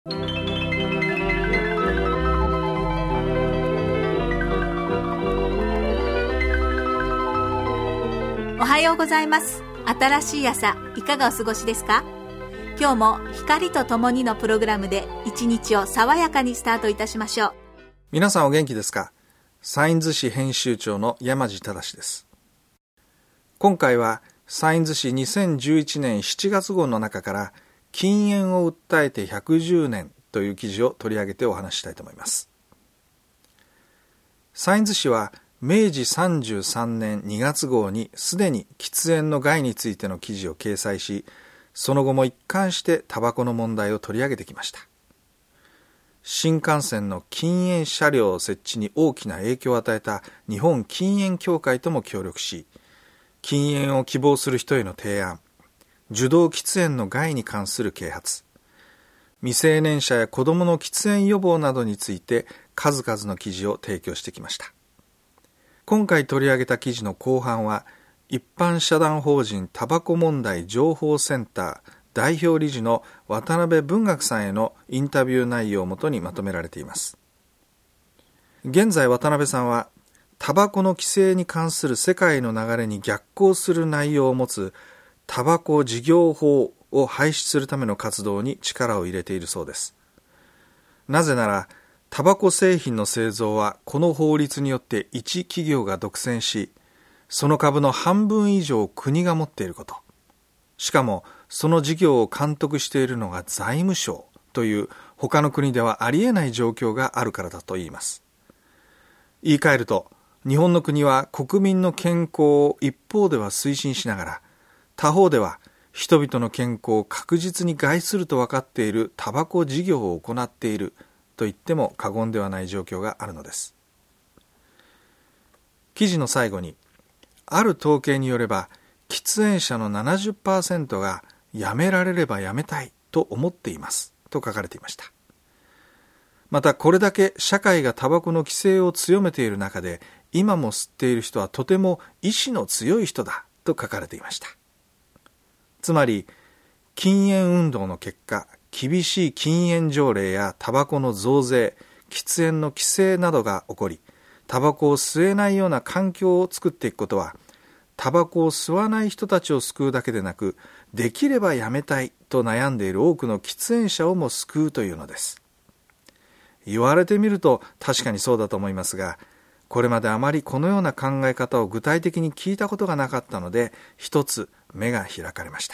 おはようございます。新しい朝、いかがお過ごしですか？今日も光とともにのプログラムで一日を爽やかにスタートいたしましょう。 皆さんお元気ですか？サインズ誌編集長の山地正です。今回はサインズ誌2011年7月号の中から禁煙を訴えて110年という記事を取り上げてお話ししたいと思います。サインズ誌は明治33年2月号にすでに喫煙の害についての記事を掲載し、その後も一貫してタバコの問題を取り上げてきました。新幹線の禁煙車両設置に大きな影響を与えた日本禁煙協会とも協力し、禁煙を希望する人への提案、受動喫煙の害に関する啓発、未成年者や子どもの喫煙予防などについて数々の記事を提供してきました。今回取り上げた記事の後半は、一般社団法人タバコ問題情報センター代表理事の渡辺文学さんへのインタビュー内容をもとにまとめられています。現在渡辺さんは、タバコの規制に関する世界の流れに逆行する内容を持つタバコ事業法を廃止するための活動に力を入れているそうです。なぜなら、タバコ製品の製造はこの法律によって一企業が独占し、その株の半分以上を国が持っていること。しかもその事業を監督しているのが財務省という他の国ではありえない状況があるからだと言います。言い換えると、日本の国は国民の健康を一方では推進しながら、他方では人々の健康を確実に害すると分かっているタバコ事業を行っていると言っても過言ではない状況があるのです。記事の最後に、ある統計によれば、喫煙者の 70% がやめられればやめたいと思っていますと書かれていました。また、これだけ社会がタバコの規制を強めている中で、今も吸っている人はとても意志の強い人だと書かれていました。つまり、禁煙運動の結果、厳しい禁煙条例やタバコの増税、喫煙の規制などが起こり、タバコを吸えないような環境を作っていくことは、タバコを吸わない人たちを救うだけでなく、できればやめたいと悩んでいる多くの喫煙者をも救うというのです。言われてみると確かにそうだと思いますが、これまであまりこのような考え方を具体的に聞いたことがなかったので、一つ目が開かれました。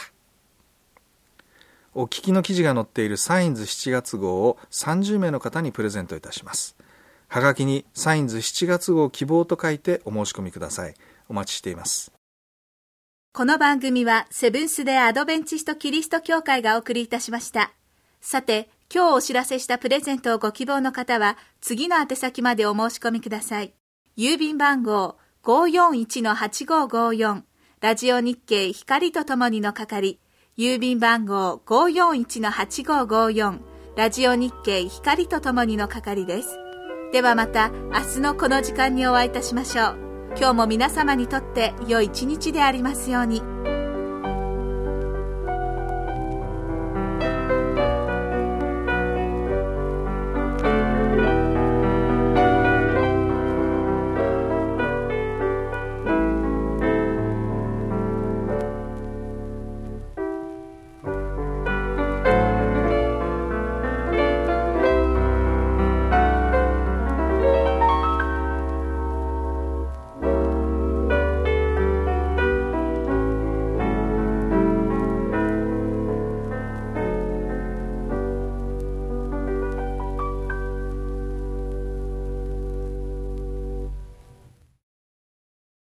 お聞きの記事が載っているサインズ7月号を30名の方にプレゼントいたします。はがきにサインズ7月号希望と書いてお申し込みください。お待ちしています。 この番組はセブンス・デ・アドベンチスト・キリスト教会がお送りいたしました。さて、今日お知らせしたプレゼントをご希望の方は次の宛先までお申し込みください。郵便番号 541-8554 ラジオ日経光とともにの係、郵便番号 541-8554 ラジオ日経光とともにの係です。ではまた明日のこの時間にお会いいたしましょう。今日も皆様にとって良い一日でありますように。